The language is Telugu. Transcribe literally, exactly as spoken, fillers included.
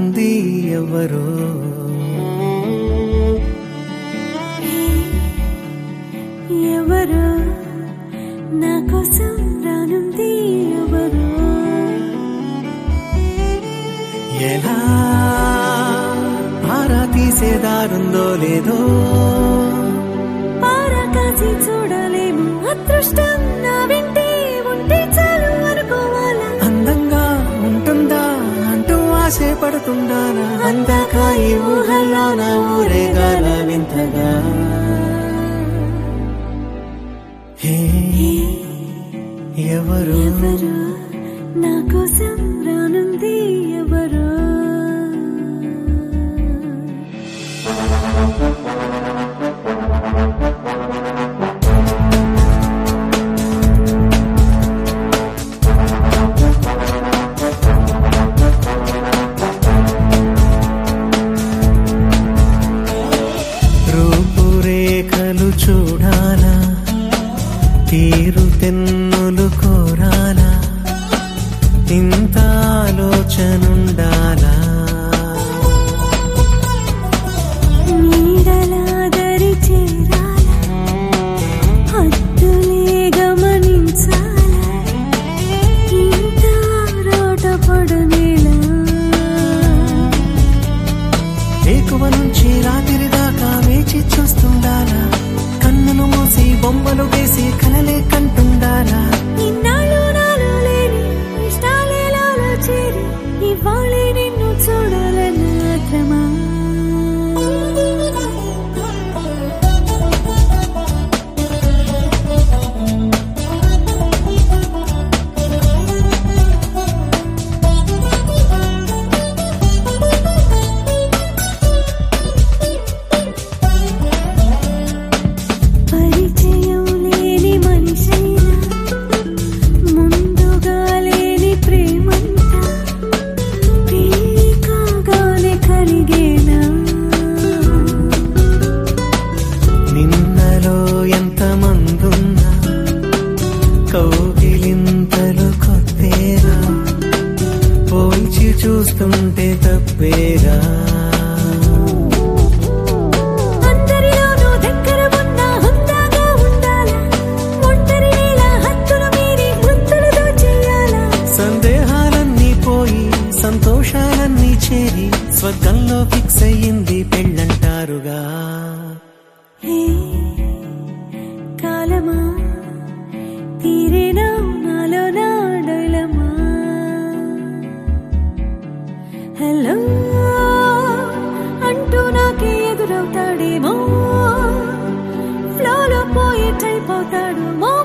రానుంది ఎవరో ఎవరో నా కోసం రానుంది ఎవరో ఎలా ఆరా తీసేదారుందో లేదో పారా కాసి చూడలేము అదృష్టం నా వెంటే ఉంటే చాలు అనుకోవాలా అందంగా ఉంటుందా అంటూ ఆశే పడుతుండానా అందాక ఈ ఊహల్లో నా ఊరేగాల వింతగా హే ఎవరు ఎవరో నా కోసం రానుంది ఎవరో రూపురేఖలు చూడాలా తీరు తెన్నులు కోరాలా ఇంత ఆలోచనుండాలా నీడలాదరి చేరాలా హద్దులే గమనించాలా ఇంత రోట పడనేలా ఎక్కువ నుంచి రాత్రి దాకా వేచి చూస్తుండాలా కన్నులు మూసి బొమ్మలు వేసి కలలే కంటుండాలా ఇన్నాళ్ళు నాలో లేని ఇష్టాలే నాలో చేరి ఇవాళే నిన్ను చూడాలన్న ఆత్రమా పరిచయం లేని మనిషైనా ముందుగా లేని ప్రేమంతా పెళ్లి కాగానే కలిగేనా నిన్నలో ఎంత మందున్నా కౌగిలింతలు కొత్తేరా పోల్చి చూస్తుంటే తప్పేరా అందరిలోనూ దగ్గర ఉన్నా హుందాగా ఉండాలా ఒంటరి నేల హద్దులు మీరి ముద్దులతో చేయాలా సందేహాలన్నీ పోయి సంతోషాలన్నీ చేరి స్వర్గంలో ఫిక్స్ అయ్యింది పెళ్ళంటారుగా హే కాలమా తీరేనా నాలో నా డైలమా హలో అంటూ నాకే ఎదురవుతాడేమో ఫ్లోలో పోయే టైప్ అవుతాడు మో